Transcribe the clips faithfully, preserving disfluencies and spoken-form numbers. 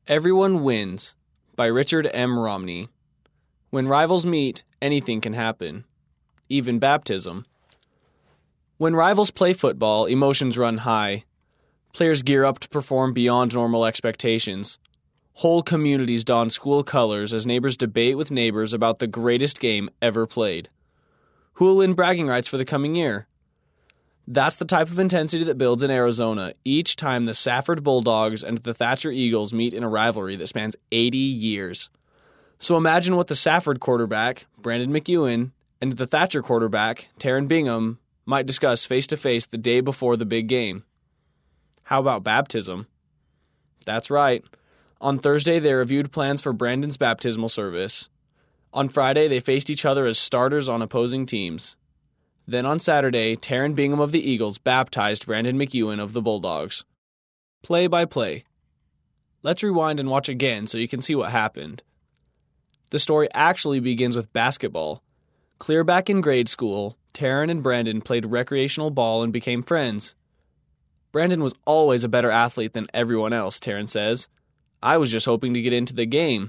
Everyone Wins by Richard M. Romney. When rivals meet, anything can happen, even baptism. When rivals play football, emotions run high. Players gear up to perform beyond normal expectations. Whole communities don school colors as neighbors debate with neighbors about the greatest game ever played. Who will win bragging rights for the coming year? That's the type of intensity that builds in Arizona each time the Safford Bulldogs and the Thatcher Eagles meet in a rivalry that spans eighty years. So imagine what the Safford quarterback, Brandon McEwen, and the Thatcher quarterback, Taryn Bingham, might discuss face-to-face the day before the big game. How about baptism? That's right. On Thursday, they reviewed plans for Brandon's baptismal service. On Friday, they faced each other as starters on opposing teams. Then on Saturday, Taryn Bingham of the Eagles baptized Brandon McEwen of the Bulldogs. Play by play. Let's rewind and watch again so you can see what happened. The story actually begins with basketball. Clear back in grade school, Taryn and Brandon played recreational ball and became friends. Brandon was always a better athlete than everyone else, Taryn says. I was just hoping to get into the game.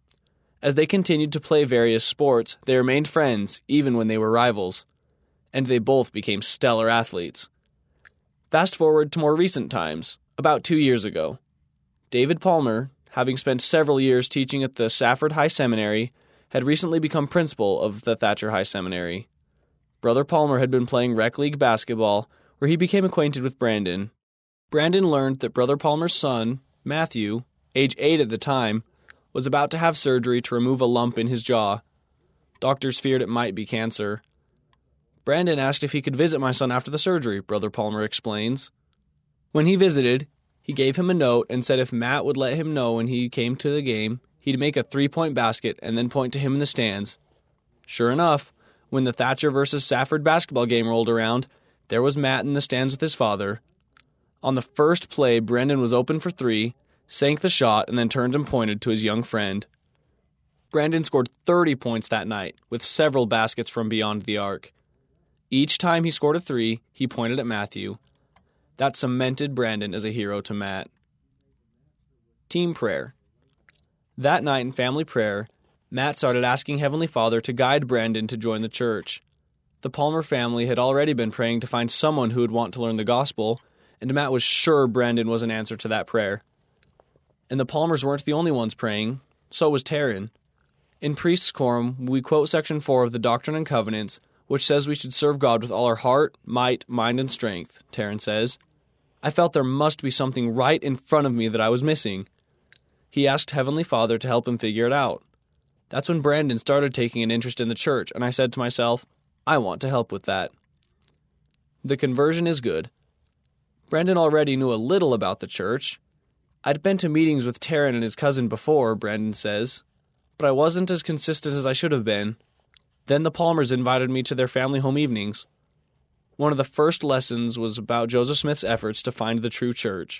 As they continued to play various sports, they remained friends, even when they were rivals. And they both became stellar athletes. Fast forward to more recent times, about two years ago. David Palmer, having spent several years teaching at the Safford High Seminary, had recently become principal of the Thatcher High Seminary. Brother Palmer had been playing rec league basketball, where he became acquainted with Brandon. Brandon learned that Brother Palmer's son, Matthew, age eight at the time, was about to have surgery to remove a lump in his jaw. Doctors feared it might be cancer. Brandon asked if he could visit my son after the surgery, Brother Palmer explains. When he visited, he gave him a note and said if Matt would let him know when he came to the game, he'd make a three-point basket and then point to him in the stands. Sure enough, when the Thatcher versus Safford basketball game rolled around, there was Matt in the stands with his father. On the first play, Brandon was open for three, sank the shot, and then turned and pointed to his young friend. Brandon scored thirty points that night, with several baskets from beyond the arc. Each time he scored a three, he pointed at Matthew. That cemented Brandon as a hero to Matt. Team prayer. That night in family prayer, Matt started asking Heavenly Father to guide Brandon to join the church. The Palmer family had already been praying to find someone who would want to learn the gospel, and Matt was sure Brandon was an answer to that prayer. And the Palmers weren't the only ones praying, so was Taryn. In Priest's Quorum, we quote Section four of the Doctrine and Covenants, which says we should serve God with all our heart, might, mind, and strength, Taryn says. I felt there must be something right in front of me that I was missing. He asked Heavenly Father to help him figure it out. That's when Brandon started taking an interest in the church, and I said to myself, I want to help with that. The conversion is good. Brandon already knew a little about the church. I'd been to meetings with Taryn and his cousin before, Brandon says, but I wasn't as consistent as I should have been. Then the Palmers invited me to their family home evenings. One of the first lessons was about Joseph Smith's efforts to find the true church.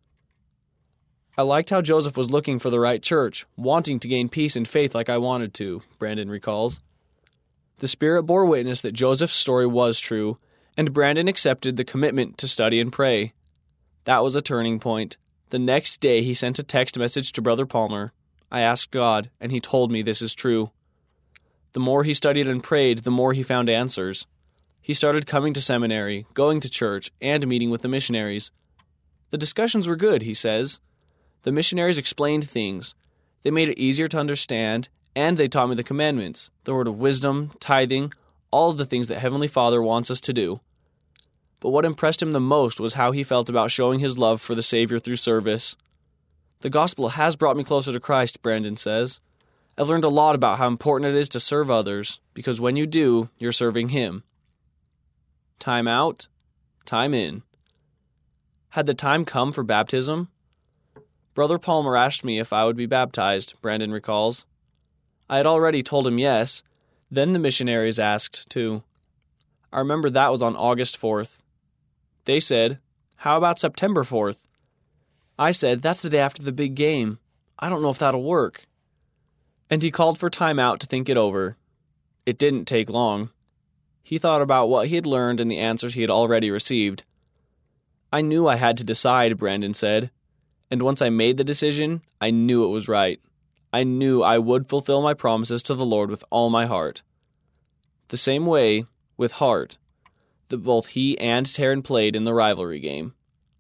I liked how Joseph was looking for the right church, wanting to gain peace and faith like I wanted to, Brandon recalls. The Spirit bore witness that Joseph's story was true, and Brandon accepted the commitment to study and pray. That was a turning point. The next day he sent a text message to Brother Palmer. I asked God, and he told me this is true. The more he studied and prayed, the more he found answers. He started coming to seminary, going to church, and meeting with the missionaries. The discussions were good, he says. The missionaries explained things. They made it easier to understand, and they taught me the commandments, the word of wisdom, tithing, all of the things that Heavenly Father wants us to do. But what impressed him the most was how he felt about showing his love for the Savior through service. The gospel has brought me closer to Christ, Brandon says. I've learned a lot about how important it is to serve others, because when you do, you're serving Him. Time out, time in. Had the time come for baptism? Brother Palmer asked me if I would be baptized, Brandon recalls. I had already told him yes. Then the missionaries asked, too. I remember that was on August fourth. They said, how about September fourth? I said, that's the day after the big game. I don't know if that'll work. And he called for time out to think it over. It didn't take long. He thought about what he had learned and the answers he had already received. I knew I had to decide, Brandon said. And once I made the decision, I knew it was right. I knew I would fulfill my promises to the Lord with all my heart. The same way, with heart, that both he and Taryn played in the rivalry game.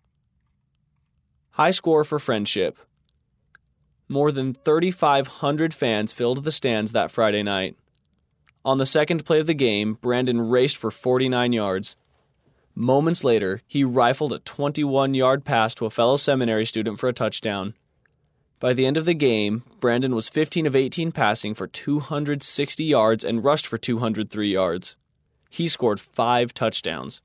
High score for friendship. More than thirty-five hundred fans filled the stands that Friday night. On the second play of the game, Brandon raced for forty-nine yards. Moments later, he rifled a twenty-one-yard pass to a fellow seminary student for a touchdown. By the end of the game, Brandon was fifteen of eighteen passing for two hundred sixty yards and rushed for two hundred three yards. He scored five touchdowns.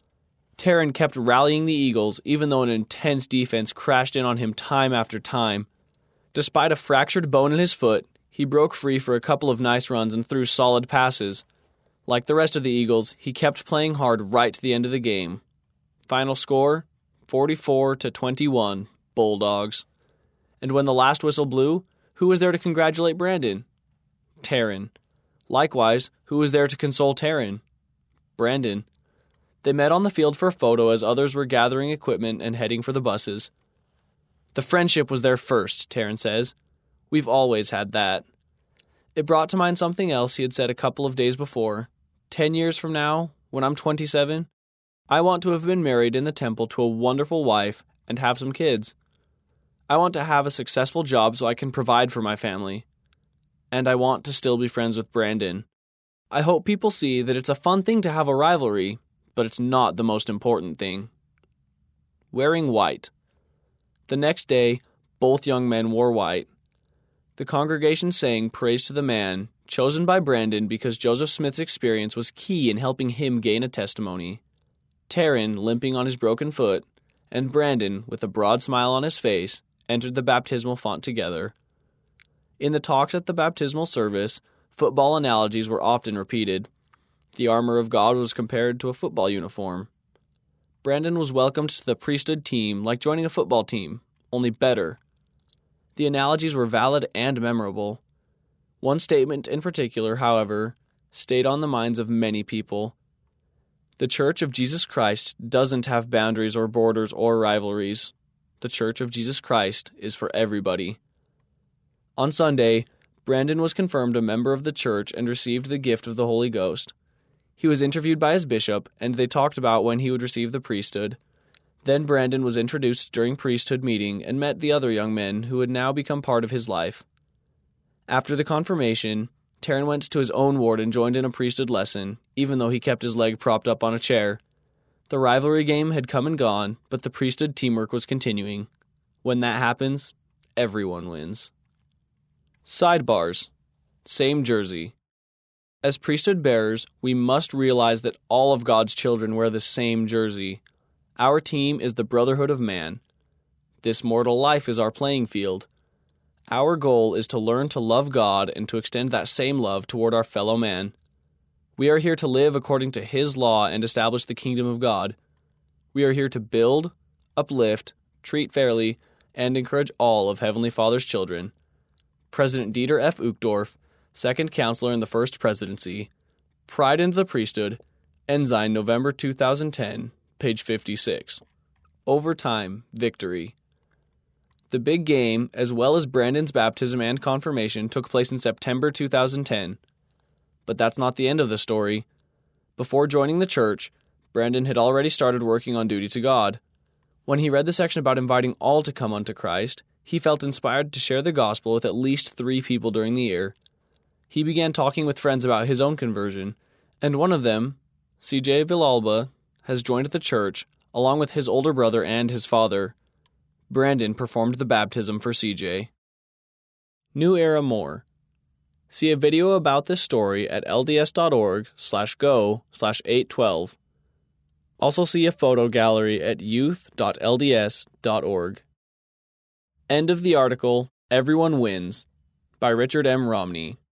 Taryn kept rallying the Eagles even though an intense defense crashed in on him time after time. Despite a fractured bone in his foot, he broke free for a couple of nice runs and threw solid passes. Like the rest of the Eagles, he kept playing hard right to the end of the game. Final score, forty-four to twenty-one, Bulldogs. And when the last whistle blew, who was there to congratulate Brandon? Taryn. Likewise, who was there to console Taryn? Brandon. They met on the field for a photo as others were gathering equipment and heading for the buses. The friendship was there first, Taryn says. We've always had that. It brought to mind something else he had said a couple of days before. Ten years from now, when I'm twenty-seven, I want to have been married in the temple to a wonderful wife and have some kids. I want to have a successful job so I can provide for my family. And I want to still be friends with Brandon. I hope people see that it's a fun thing to have a rivalry, but it's not the most important thing. Wearing white. The next day, both young men wore white. The congregation sang praise to the man, chosen by Brandon because Joseph Smith's experience was key in helping him gain a testimony. Taryn, limping on his broken foot, and Brandon, with a broad smile on his face, entered the baptismal font together. In the talks at the baptismal service, football analogies were often repeated. The armor of God was compared to a football uniform. Brandon was welcomed to the priesthood team like joining a football team, only better. The analogies were valid and memorable. One statement in particular, however, stayed on the minds of many people. The Church of Jesus Christ doesn't have boundaries or borders or rivalries. The Church of Jesus Christ is for everybody. On Sunday, Brandon was confirmed a member of the church and received the gift of the Holy Ghost. He was interviewed by his bishop, and they talked about when he would receive the priesthood. Then Brandon was introduced during priesthood meeting and met the other young men who would now become part of his life. After the confirmation, Taryn went to his own ward and joined in a priesthood lesson, even though he kept his leg propped up on a chair. The rivalry game had come and gone, but the priesthood teamwork was continuing. When that happens, everyone wins. Sidebars. Same jersey. As priesthood bearers, we must realize that all of God's children wear the same jersey. Our team is the brotherhood of man. This mortal life is our playing field. Our goal is to learn to love God and to extend that same love toward our fellow man. We are here to live according to His law and establish the kingdom of God. We are here to build, uplift, treat fairly, and encourage all of Heavenly Father's children. President Dieter F. Uchtdorf, Second Counselor in the First Presidency, Pride into the Priesthood, Ensign, November two thousand ten, page fifty-six. Overtime, victory. The big game, as well as Brandon's baptism and confirmation, took place in September two thousand ten. But that's not the end of the story. Before joining the church, Brandon had already started working on duty to God. When he read the section about inviting all to come unto Christ, he felt inspired to share the gospel with at least three people during the year. He began talking with friends about his own conversion, and one of them, C J Villalba, has joined the church, along with his older brother and his father. Brandon performed the baptism for C J. New Era More. See a video about this story at lds.org slash go slash 812. Also see a photo gallery at youth dot l d s dot org. End of the article, Everyone Wins, by Richard M. Romney.